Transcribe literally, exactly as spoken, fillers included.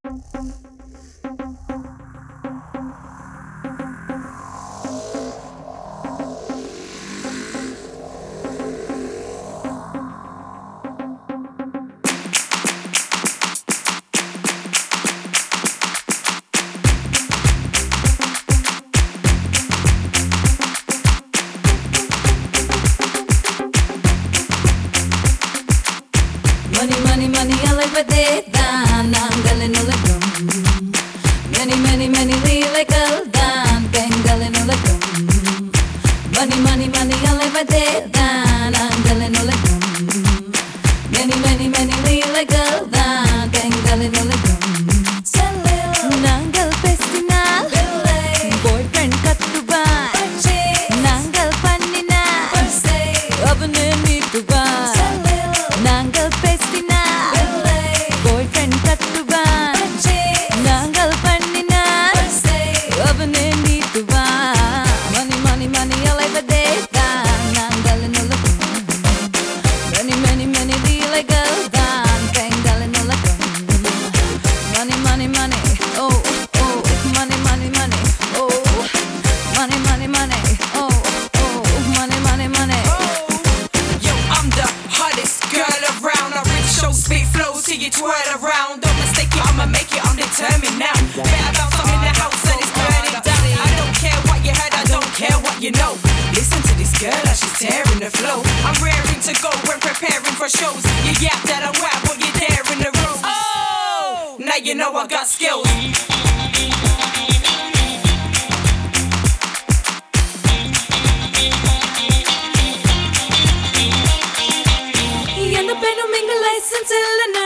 Money, money, money, அலைவதே தான் நாங்களின் உலகம். Many, many, many லீலைகள் தான் பெண்களின் உலகம். Money, money, money, அலைவதே தான் நாங்களின் உலகம். Many, many, many லீலைகள் தான் பெண்களின் உலகம். நாங்கள் பேசினால் boyfriend கத்துவான். நாங்கள் பண்ணினால் அவனே நீட்டுவான். நாங்கள் பேசினால் boyfriend கத்துவான். நாங்கள் பண்ணினால் அவனே நீட்டுவான். Money, money, money, அலைவதே தான் நாங்களின் உலகம். Many, many, many லீலைகள் தான் பெண்களின் உலகம். Money, money, money, oh, oh, money, money, money, oh, money, money, money, oh, oh, money, money, money. Yo, I'm the hottest girl around. I rip show, spit flows till you twirl around. Don't mistake it, I'ma make it, I'm determined now. Better bounce, I'm in the house and it's burning down. I don't care what you heard, I don't care what you know. Listen to this girl as she's tearing the flow. I'm raring to go when preparing for shows. You yap that I'm whack, but you're there in the room. Oh, now you know I got skills. எந்த பெண்ணும் இங்கு licence இல்லைன்னு